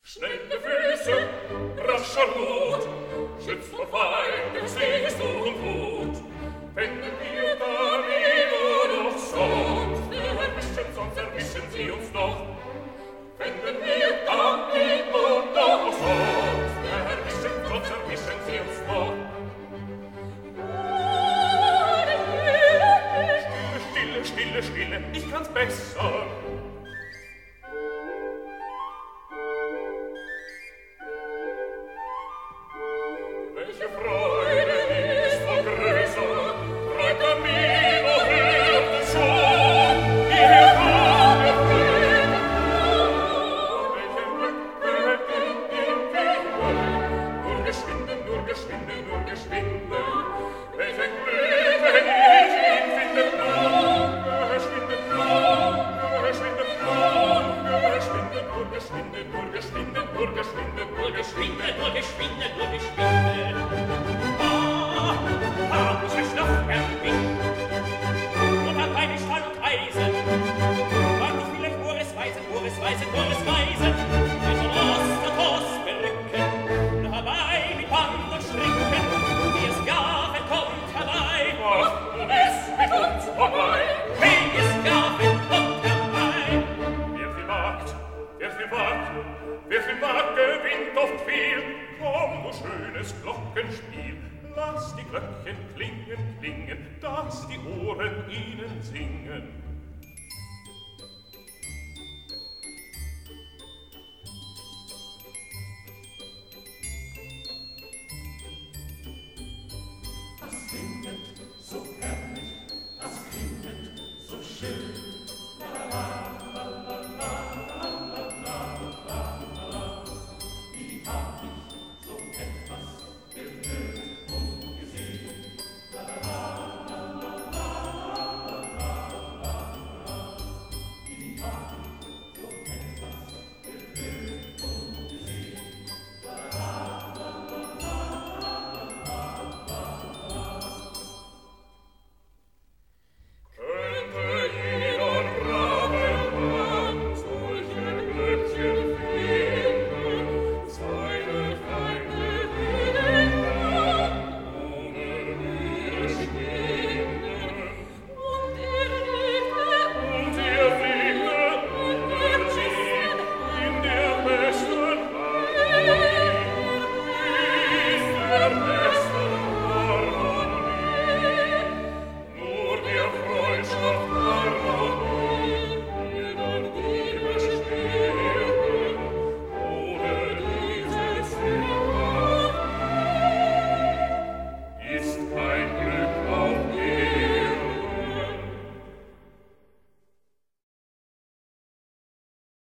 Schnelle Füße, rascher Mut, schützt vor Feinden, siehst du und Wut. Wenn wir da nur noch sonst erwischen sie uns noch. Wenn wir da nur noch sonst erwischen sie uns noch. Stille, stille, stille, ich kann's besser. Welche Freude ist wohl größer, freut an mir, o hört es schon, hierher kam der Frieden. Welchen Glück gehört in Wien, nur geschwinde, nur geschwinde, nur geschwinde. Welchen Glück, wenn ich ihn finde, nur geschwinde, nur geschwinde, nur geschwinde, nur geschwinde, nur geschwinde, nur geschwinde, nur geschwinde, nur geschwinde, nur geschwinde. Haben sich noch erwinkt und hat eine Stall und Eisen. Mag ich vielleicht Boris weisen, Boris weisen, Boris weisen, mit von Ost und Ost berücken, dabei mit Band und Stricken, wie es Gaben kommt herbei. Ach, nun ist mit uns vorbei, wie es Gaben kommt herbei. Wer viel wagt, gewinnt oft viel. Komm, du schönes Glockenspiel, lass die Glöckchen klingen, klingen, dass die Ohren ihnen singen.